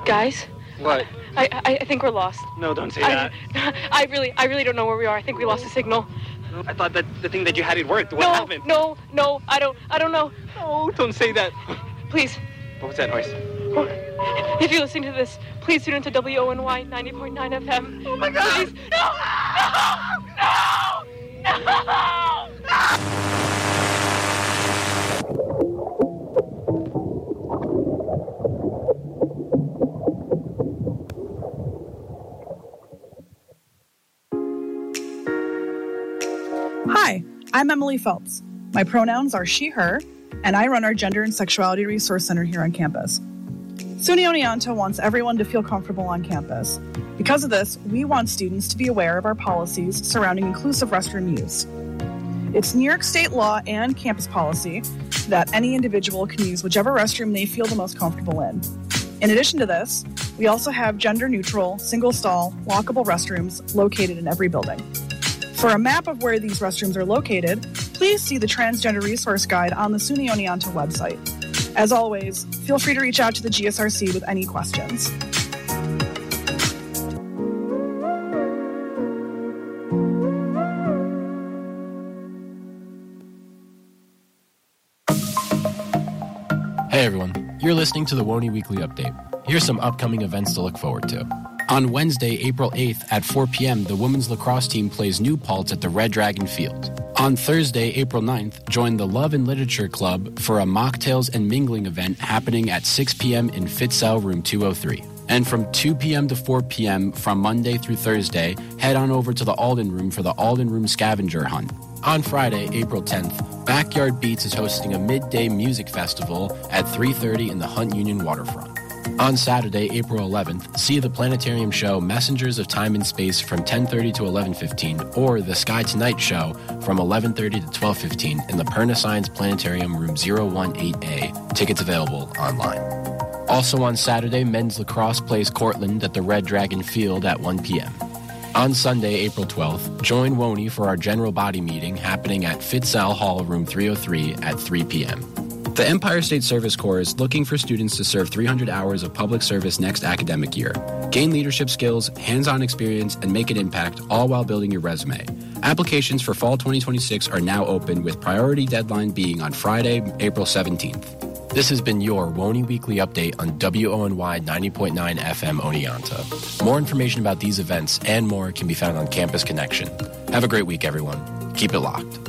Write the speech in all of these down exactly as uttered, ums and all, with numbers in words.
Guys? What? I, I I think we're lost. No, don't say I, that. I really I really don't know where we are. I think we lost the signal. I thought that the thing that you had, it worked. What no, happened? No, no, I don't I don't know. No, don't say that. Please. What was that noise? If you're listening to this, please tune into W O N Y ninety point nine F M. Oh my God! Please. No! No! No! No! Hi, I'm Emily Phelps. My pronouns are she, her, and I run our Gender and Sexuality Resource Center here on campus. SUNY Oneonta wants everyone to feel comfortable on campus. Because of this, we want students to be aware of our policies surrounding inclusive restroom use. It's New York State law and campus policy that any individual can use whichever restroom they feel the most comfortable in. In addition to this, we also have gender-neutral, single-stall, lockable restrooms located in every building. For a map of where these restrooms are located, please see the Transgender Resource Guide on the SUNY Oneonta website. As always, feel free to reach out to the G S R C with any questions. Hey everyone, you're listening to the W O N Y Weekly Update. Here's some upcoming events to look forward to. On Wednesday, April eighth at four p.m., the women's lacrosse team plays New Paltz at the Red Dragon Field. On Thursday, April ninth, join the Love and Literature Club for a mocktails and mingling event happening at six p.m. in Fitzell Room two oh three. And from two p.m. to four p.m. from Monday through Thursday, head on over to the Alden Room for the Alden Room Scavenger Hunt. On Friday, April tenth, Backyard Beats is hosting a midday music festival at three thirty in the Hunt Union Waterfront. On Saturday, April eleventh, see the planetarium show Messengers of Time and Space from ten thirty to eleven fifteen or the Sky Tonight show from eleven thirty to twelve fifteen in the Perna Science Planetarium Room zero one eight A. Tickets available online. Also on Saturday, men's lacrosse plays Cortland at the Red Dragon Field at one p.m. On Sunday, April twelfth, join W O N Y for our general body meeting happening at Fitzell Hall Room three oh three at three p.m. The Empire State Service Corps is looking for students to serve three hundred hours of public service next academic year. Gain leadership skills, hands-on experience, and make an impact, all while building your resume. Applications for fall twenty twenty-six are now open, with priority deadline being on Friday, April seventeenth. This has been your W O N Y Weekly Update on W O N Y ninety point nine F M Oneonta. More information about these events and more can be found on Campus Connection. Have a great week, everyone. Keep it locked.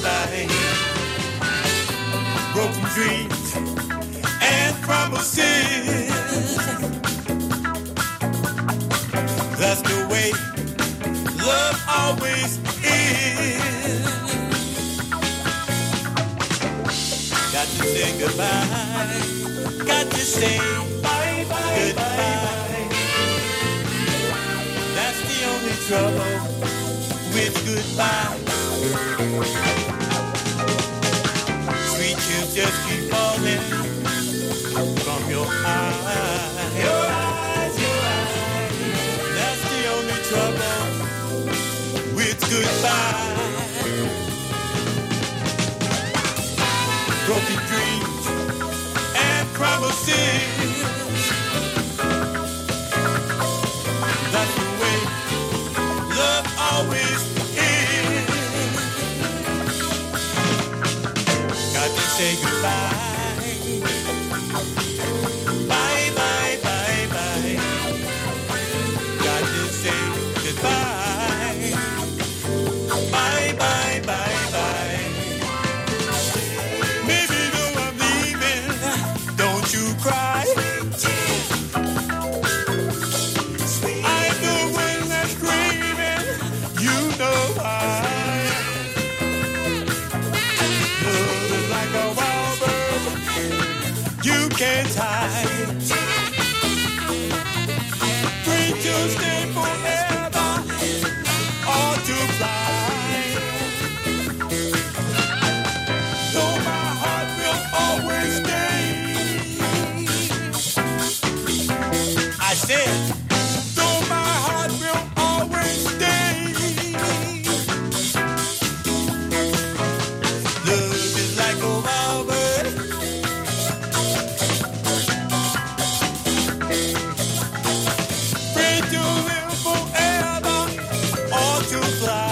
Dreams and from a city to say goodbye. Got to say bye, bye, goodbye. That's the only trouble with goodbye. Sweet tears just keep falling from your eyes. Your eyes, your eyes. That's the only trouble with goodbye. Broken dreams and promises. That's the way love always is. Got to say goodbye. Bye, bye, bye, bye. Got to say goodbye. Bye, bye, bye, bye. Maybe though I'm leaving, don't you cry. I'm the one that's screaming, you know why. Love is like a wild bird, you can't hide. Free to stay forever, or to fly. Though my heart will always stay. I said, though my heart will always stay. Love is like a wild bird. Free to live forever or to fly.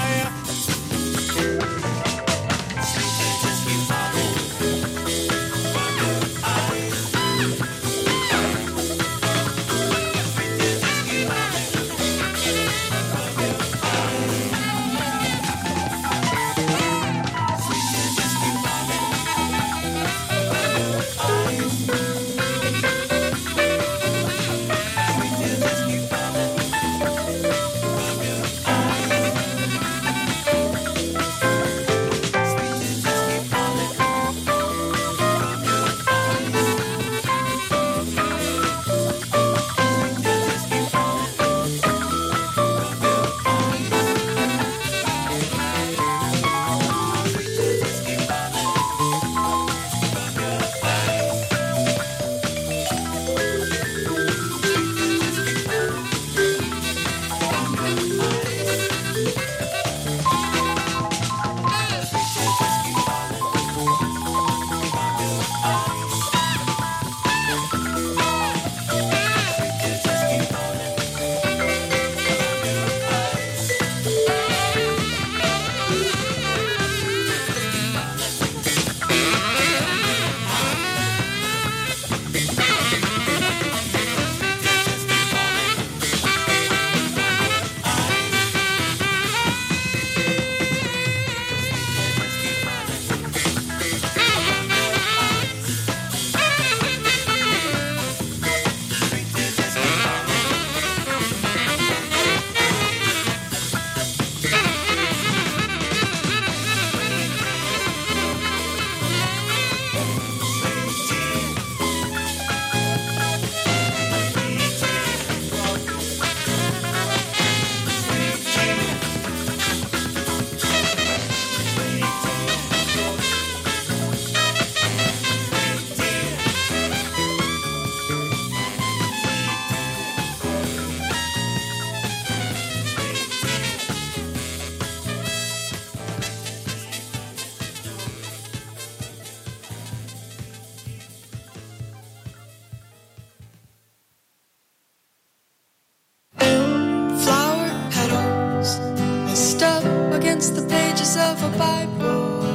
against the pages of a Bible.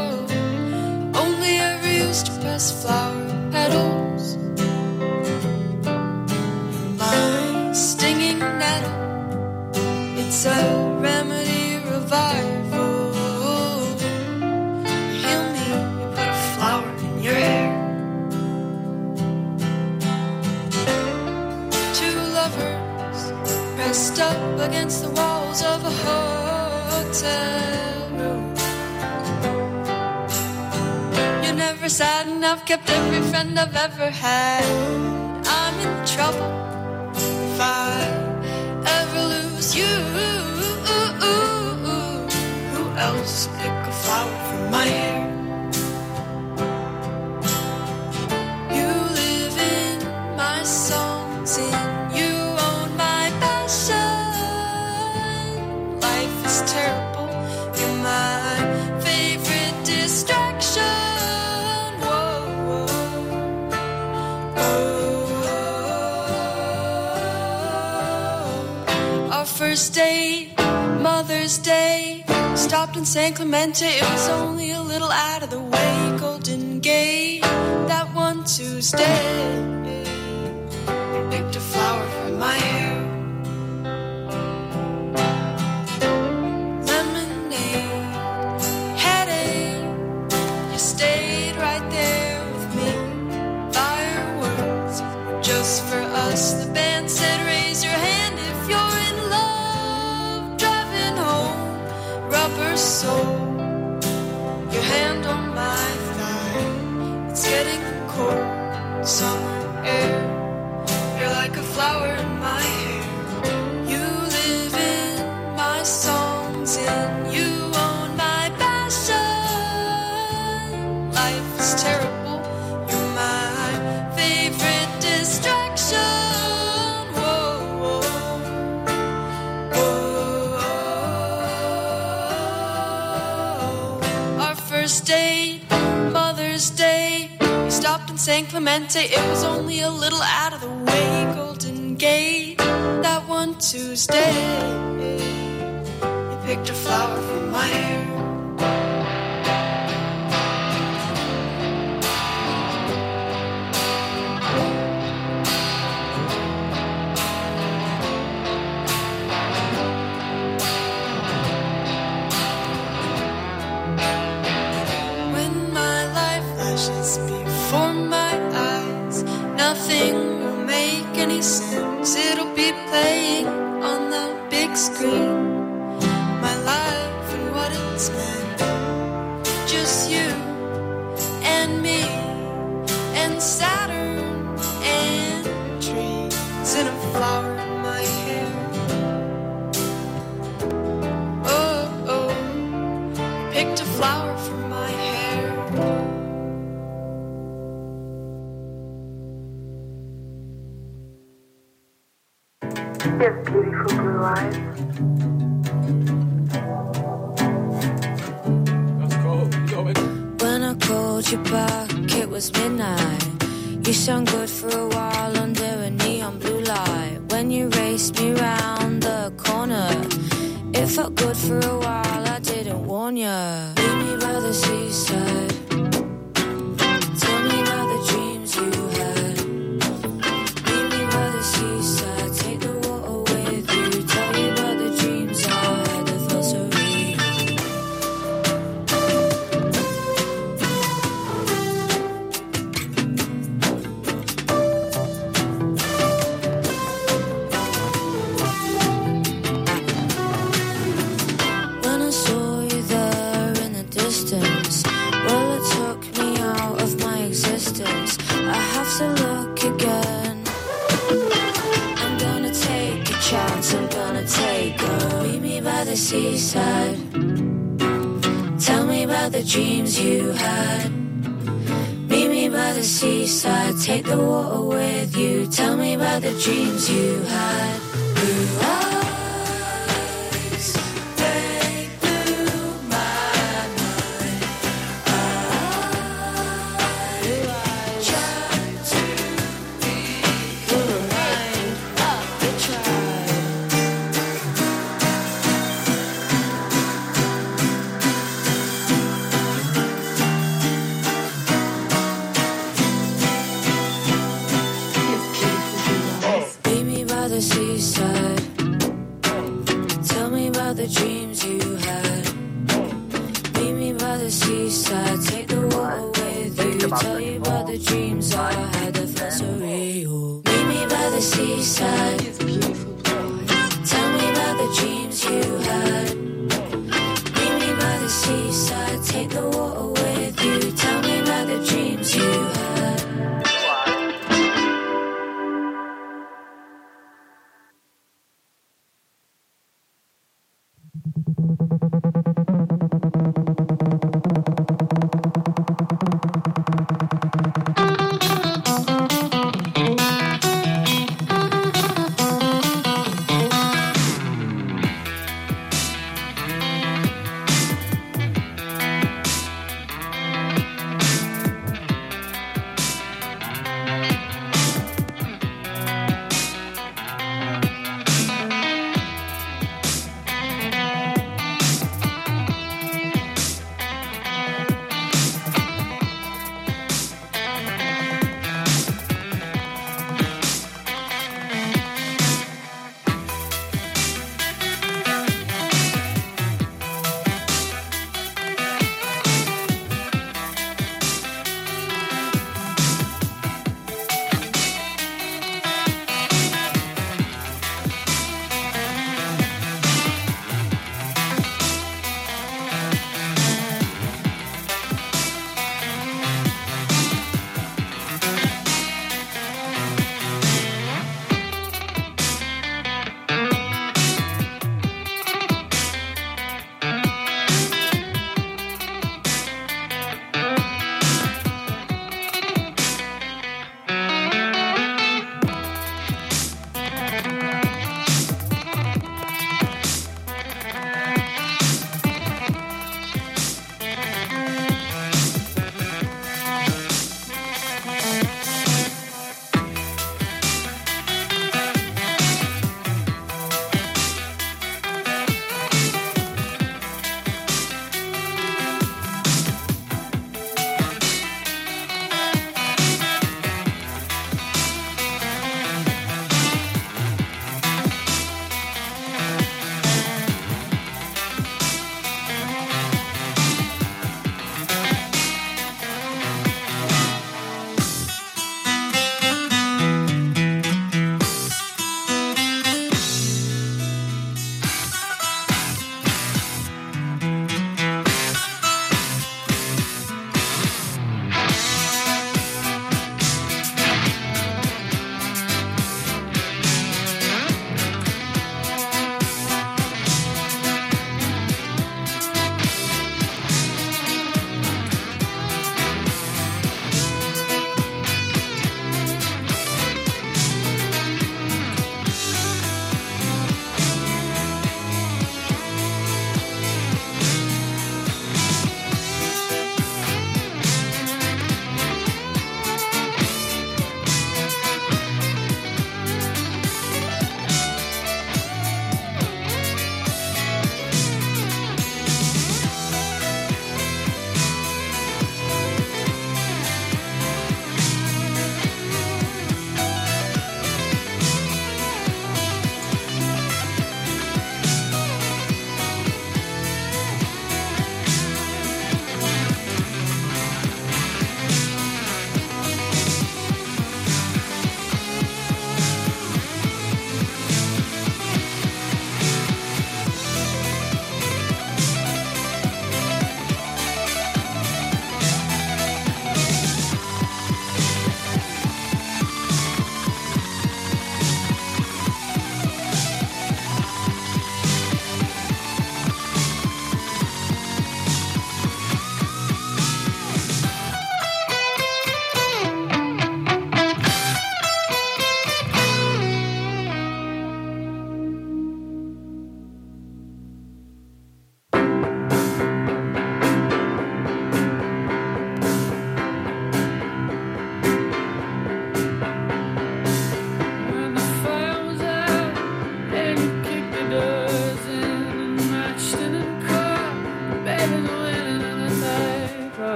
Only ever used to press flower petals. My stinging nettle, it's a remedy revival. You heal me, you put a flower in your hair. Two lovers pressed up against the walls of a hotel room. You never never sad and I've kept every friend I've ever had. I'm in trouble if I ever lose you. Who else pick a flower from my hair? You live in my songs and you own my passion. Life is terrible, you're my favorite distraction. Whoa, whoa, whoa. Our first date, Mother's Day, stopped in San Clemente. It was only a little out of the way. Golden Gate, that one Tuesday, picked a flower from my hair. Lemonade, headache, you stayed right there with me. Fireworks, just for us. The band said raise your hand if you're in love. Driving home, rubber soul, your hand on my thigh. It's getting cold, summer air. You're like a flower in my hair. You live in my songs and you own my passion. Life is terrible, you're my favorite distraction. Whoa, whoa, whoa. Our first date, Mother's Day, we stopped in San Clemente. It was only a little out of the way. Golden Gate, that one Tuesday, you picked a flower from my hair. When my life flashes before my eyes, nothing will make any sense. It'll be playing on the big screen. My life and what it's meant. Just you and me and Saturn and trees and a flower in my hair. Oh, oh, picked a flower from my hair. You have beautiful blue eyes. When I called you back, it was midnight. You shone good for a while under a neon blue light. When you raced me round the corner, it felt good for a while, I didn't warn ya. Meet me by the seaside. Tell me about the dreams you had. Meet me by the seaside. Take the water with you. Tell me about the dreams I had that felt so real. When I saw you there in the distance, well, it took me out of my existence. I have to look again. I'm gonna take a chance, I'm gonna take a meet me by the seaside. Tell me about the dreams you had. Meet me by the seaside. Take the water with you. Tell me about the dreams you had. Blue eyes, they blew my mind. I tried to be your mind. I tried. Meet me by the seaside. Tell me about the dreams you had. Meet me by the seaside. Take the water with you. Tell you about the dreams I had that felt so real. Meet me by the seaside. Tell me about the dreams you had. Meet me by the seaside. Take the water with you. Tell me about the dreams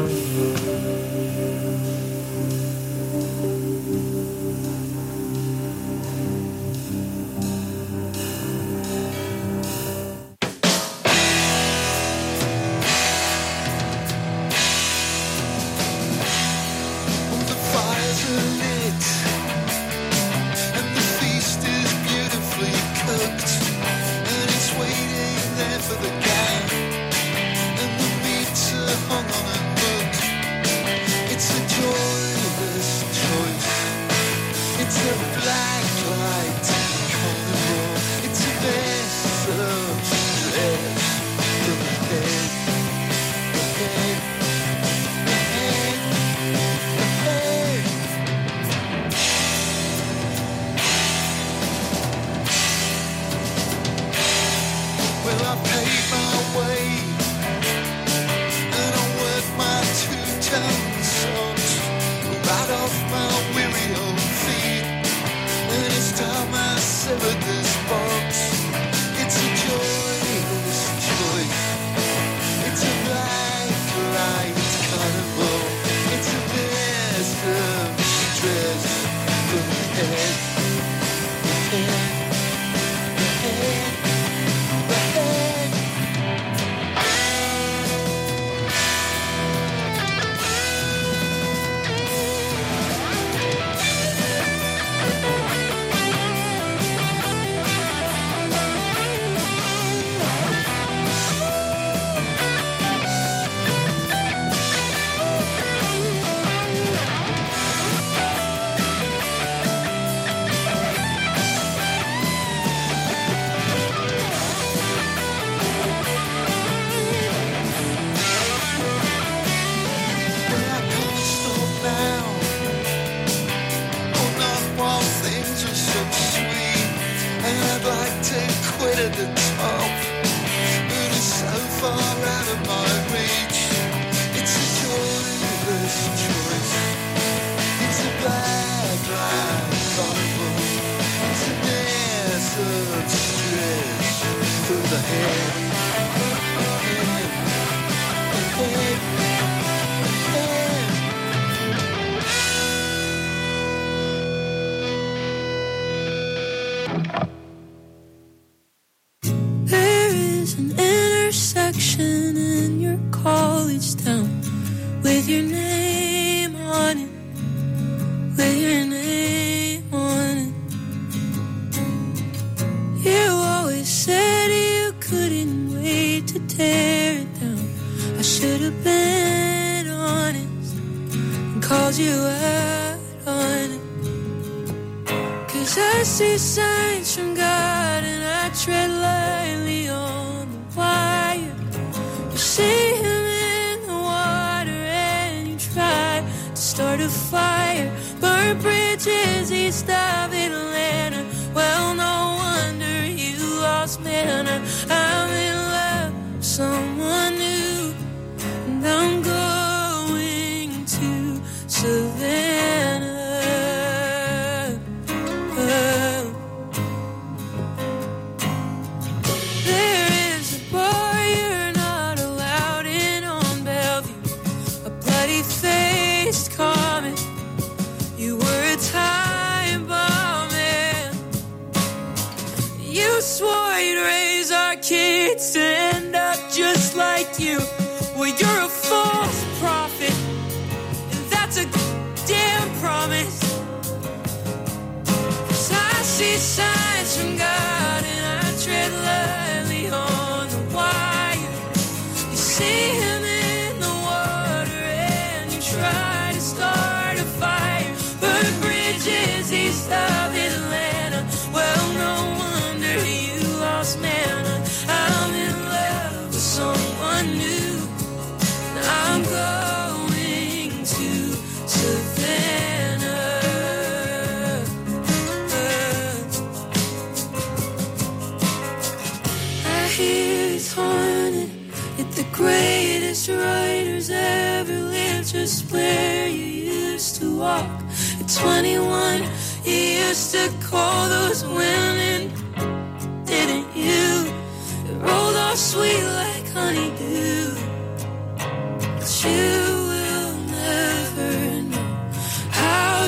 Sweet like honeydew, but you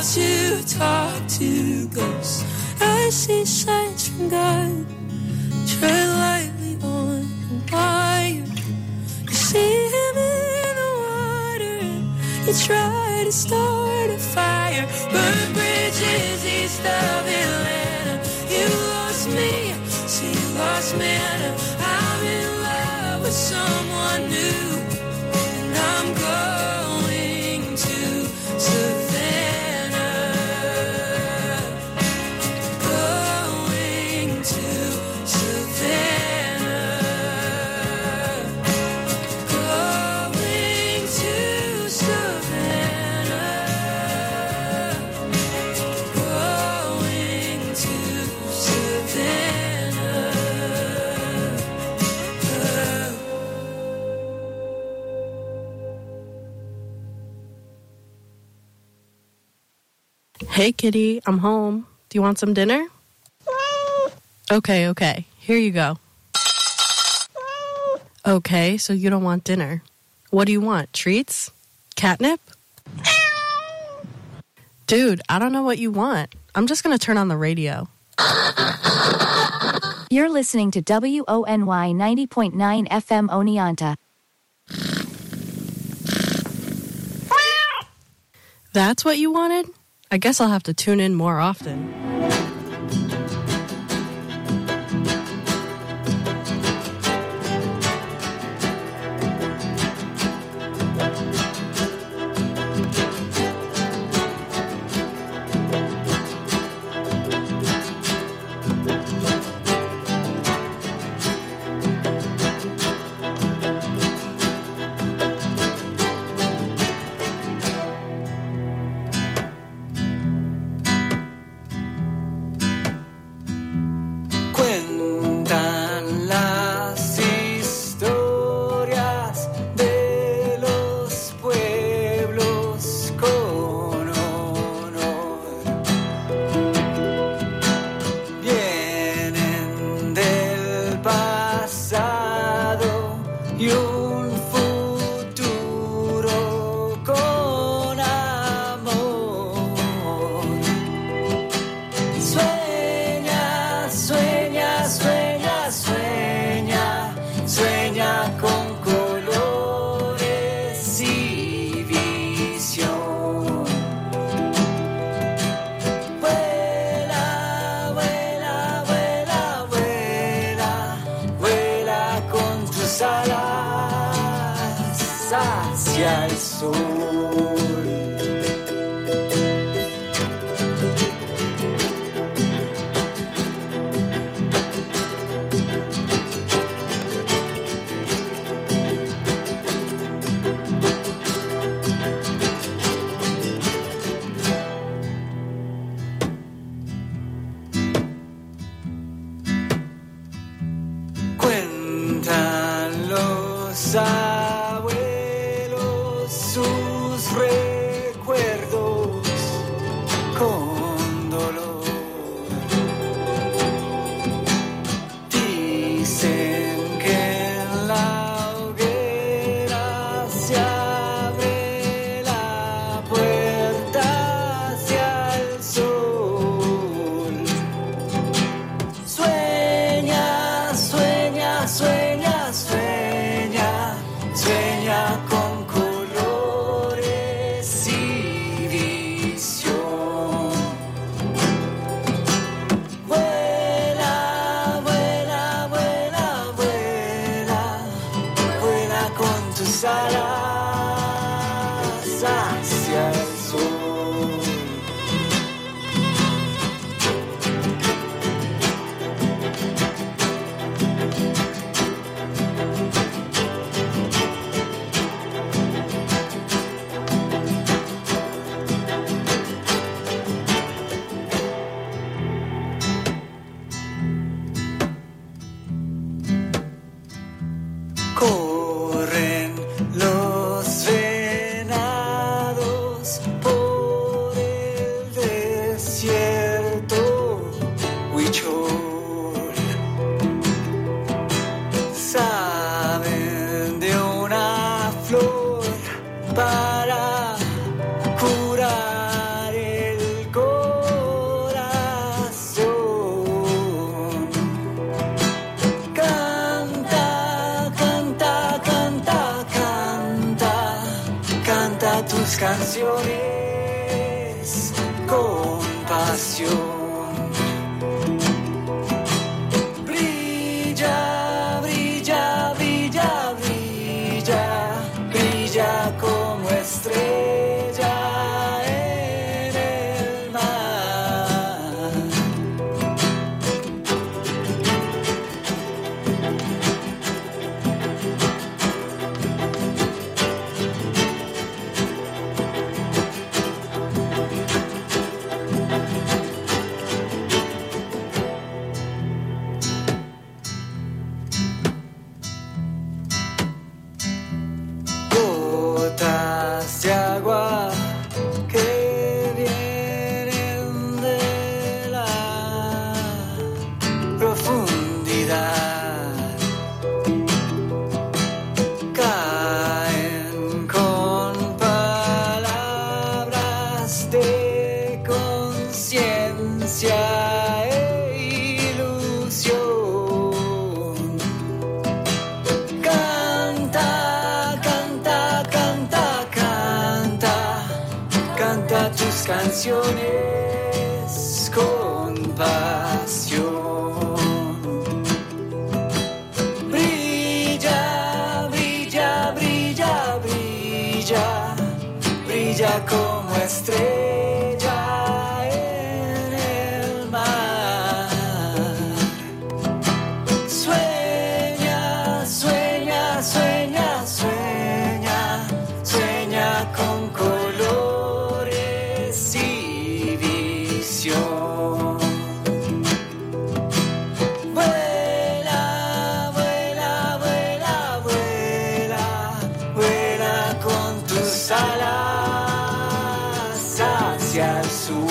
to talk to ghosts. I see signs from God. Tread lightly on the wire. You see him in the water. You try to start a fire. Burn bridges east of Atlanta. You lost me, so you lost me. I'm in love with someone new. And I'm going to Savannah. Going to Savannah. Going to Savannah. Going to Savannah. Hey, kitty, I'm home. Do you want some dinner? Okay, okay. Here you go. Okay, so you don't want dinner. What do you want? Treats? Catnip? Dude, I don't know what you want. I'm just going to turn on the radio. You're listening to W O N Y ninety point nine F M Oneonta. That's what you wanted? I guess I'll have to tune in more often. Cuentan las historias de los pueblos con honor. Vienen del pasado y un futuro con amor. Sueña, sueña, sueña, sueña, sueña con colores y visión. Vuela, vuela, vuela, vuela, vuela con tus alas hacia el sol. Cuentan los abuelos sus recuerdos con dolor. Dicen que en la hoguera se abre la puerta hacia el sol. Sueña, sueña, sueña, sueña, Brilla, brilla, brilla, brilla, brilla como estrella en el mar. Gotas de agua que vienen de la profundidad caen con palabras de conciencia e ilusión. Canta, canta, canta, canta, canta tus canciones con pasión. Brilla, brilla, brilla, brilla, brilla como estrella en el mar. Sueña, sueña, sueña, sueña, sueña con colores y visión. Vuela, vuela, vuela, vuela, vuela con tus alas hacia el sur.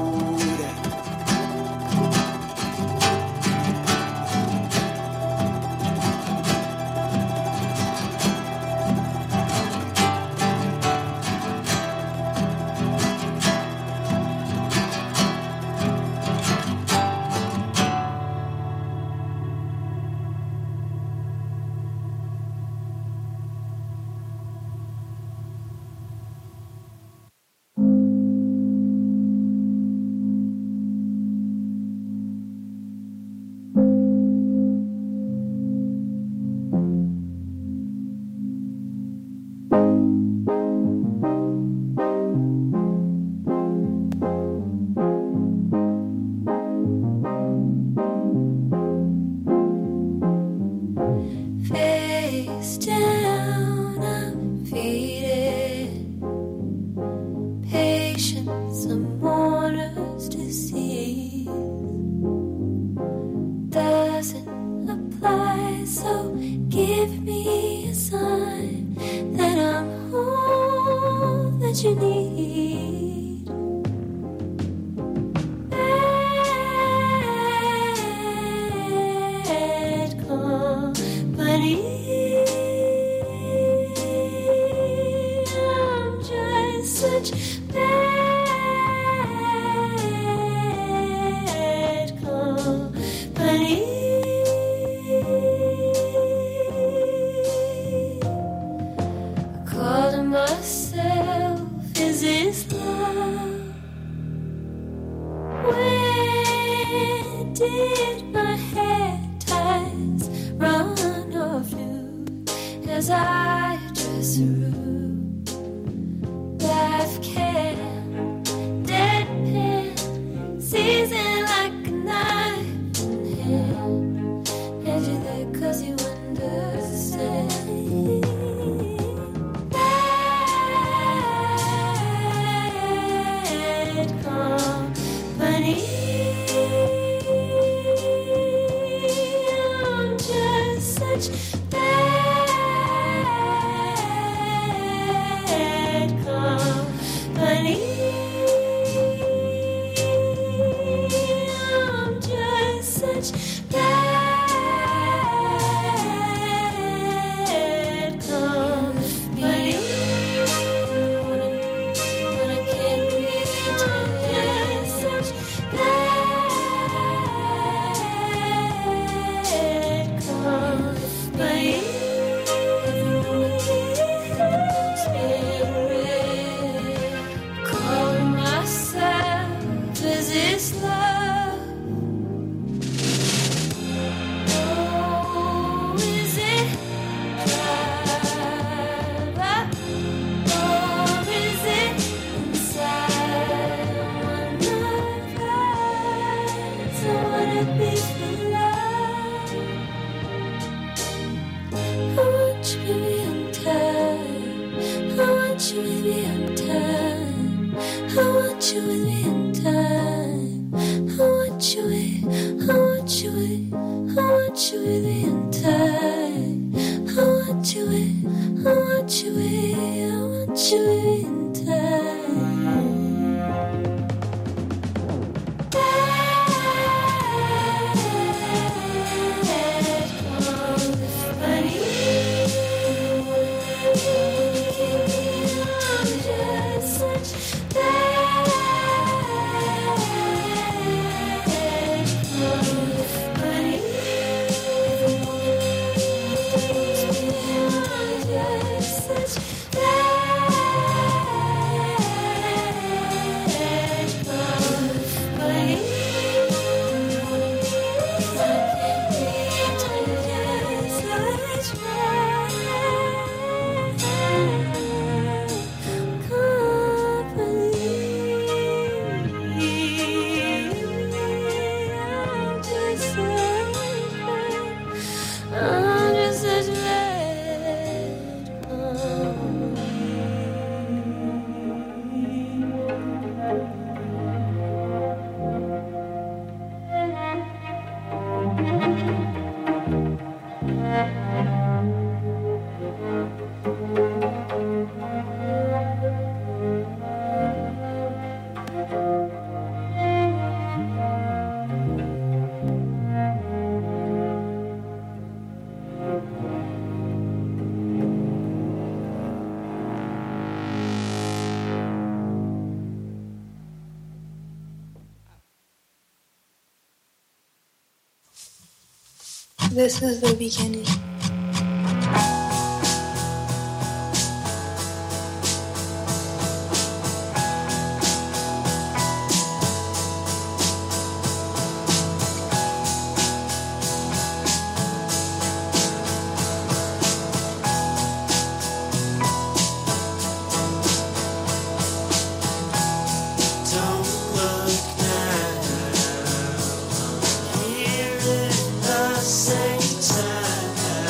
Face down, I'm feeding patience, a mourner's disease. Doesn't apply, so give me a sign that I'm all that you need. Bad company. I'm just such bad company. I call to myself, is this love? When did my hair ties run off you as I address the room? Laugh can, deadpan, season like a knife in hand. And you're there 'cause you understand. Bad company. I'm just such bad company. I'm just such bad company. When I, when I can't reach it, just such bad company. Calling myself, is it this love? Oh, is it private? Or is it inside one of us? I wanna be for love. I want you, baby, on time. I want you, baby, on time. I want you with me in time. I want you with, I want you with, I want you with me in time. I want you with, I want you with, I want you with me in time. I'm just such bad boy. This is the beginning. Don't look now. Here at the same time.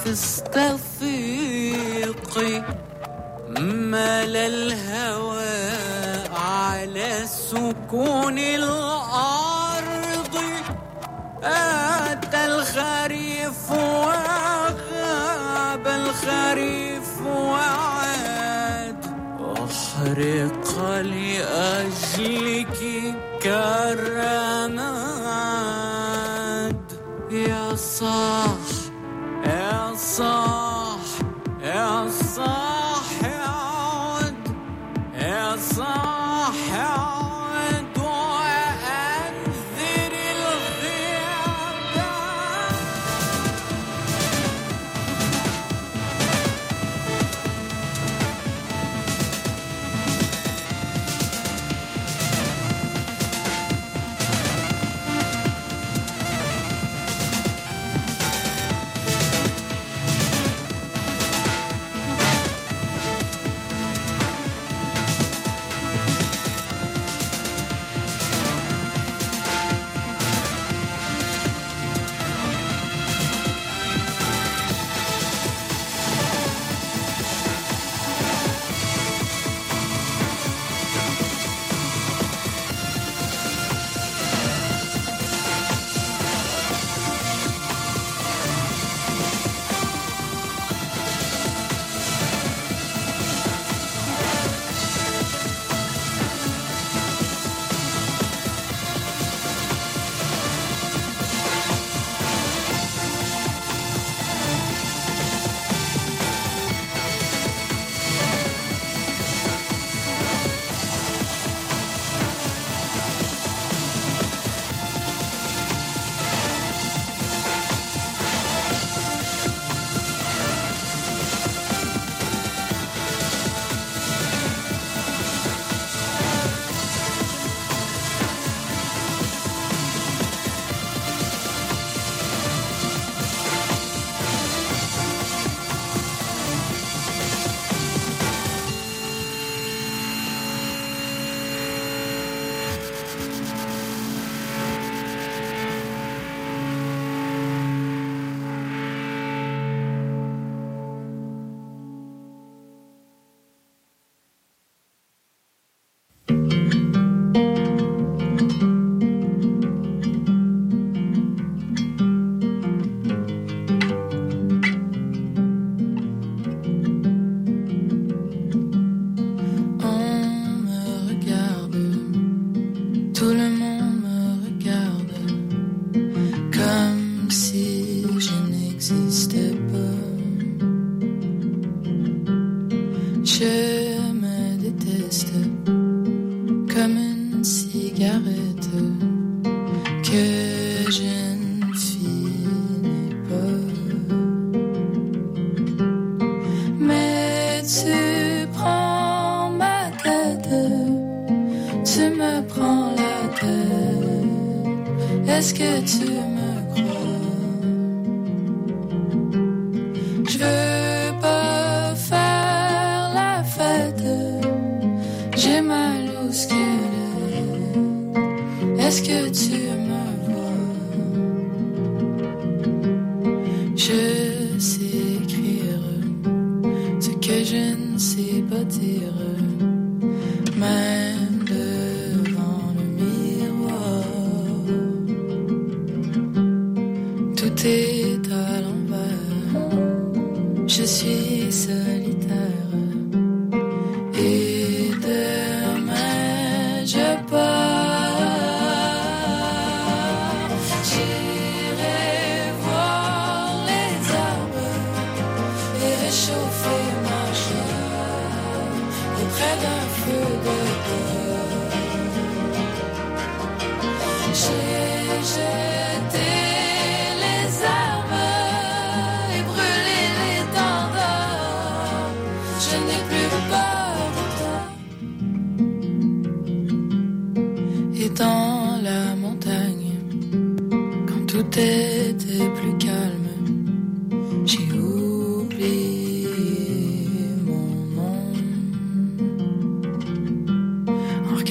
تستفيقي مال الهوى على سكون الأرض أتى الخريف وغاب الخريف وعاد أحرق لأجلك كالرماد يا صاح يا صاح يا صاح عود يا صاح عود وأنذر الغياب Est-ce que tu me crois? Je veux pas faire la fête. J'ai mal au squelette. Est-ce que tu me vois? Je sais écrire ce que je ne sais pas dire. Même devant le miroir, tout est à l'envers. Je suis solitaire et demain je pars. J'irai voir les arbres et réchauffer ma chair auprès d'un feu de bois. J'ai jeté les arbres et brûlé les tendeurs. Je n'ai plus peur de toi. Et dans la montagne, quand tout était plus calme, j'ai oublié mon nom. En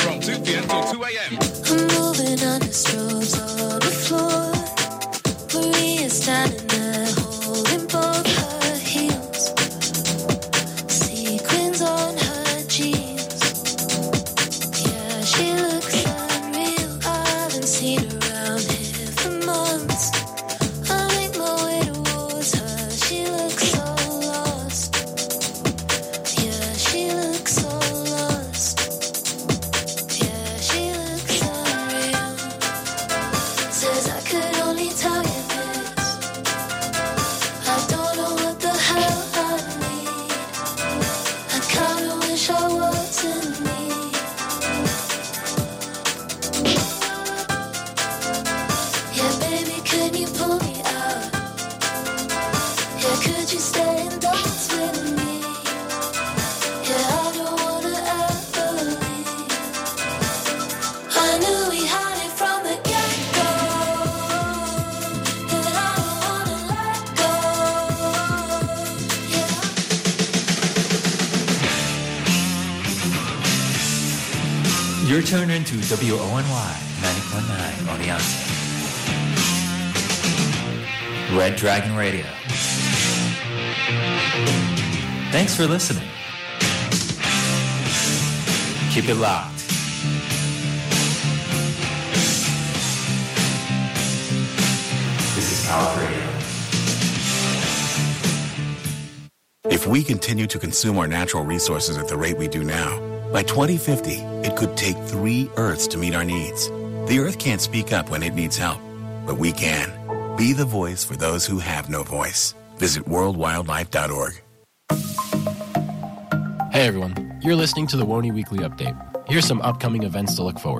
from two p.m. till two a.m. I'm moving on the strobes on the floor. Maria's standing there holding both her heels. Sequins on her jeans. Yeah, she looks unreal. I haven't seen her around here for months. I make my way towards her. She looks so lost. Yeah, she looks so lost. Yeah, she looks unreal. Says I could only tell you this. I don't know what the hell I need. I kinda wish I wasn't me. Yeah, baby, can you pull me out? Yeah, could you stay and dance with me? Yeah, I don't wanna ever leave. I knew we had it from the get-go. And I don't wanna let go. You're tuned into W O N Y ninety point nine Oneonta. Red Dragon Radio. Thanks for listening. Keep it locked. This is Power Radio. If we continue to consume our natural resources at the rate we do now, by twenty fifty, it could take three Earths to meet our needs. The Earth can't speak up when it needs help, but we can. Be the voice for those who have no voice. Visit world wildlife dot org. Hey everyone, you're listening to the W O N Y Weekly Update. Here's some upcoming events to look forward to.